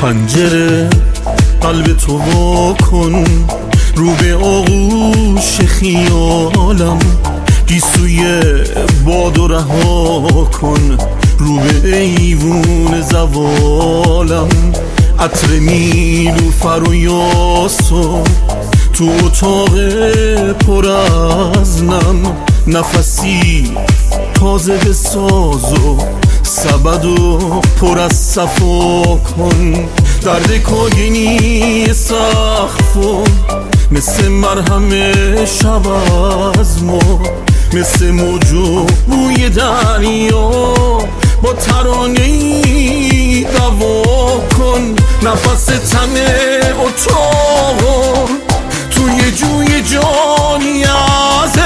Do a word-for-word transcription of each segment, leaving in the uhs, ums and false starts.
پنجره قلب تو وا کن، رو به آغوش خیالم گیسوی بادو رها کن، رو به ایوون زوالم عطر نیلوفر و یاسو تو اتاق پر از نم، نفسی تازه بساز و سبد و پر از صفا کن، درد کاگینی سخت و مثل مرهم شب از ما، مثل موج و بوی دریا با ترانه‌ای دوا کن، نفس تن اتاق توی جوی جانی از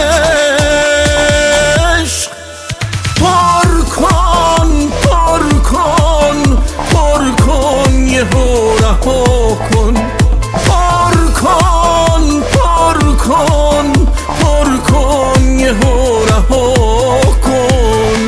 عشق پر کن، پر کن، پر کن، یه رها کن، پر کن، پر کن، پر کن، یه رها کن.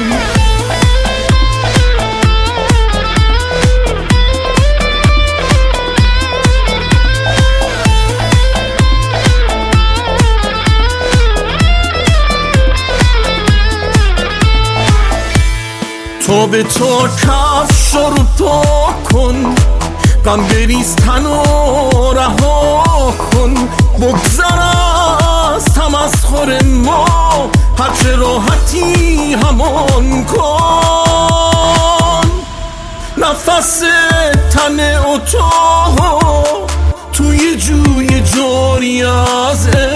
تا به تا کفش رو پاک کن، غم بریز تن و رها کن، بگذر از تمسخر ما، هرچه راحتی همان کن، نفس تن اتاق توی جوی جاری از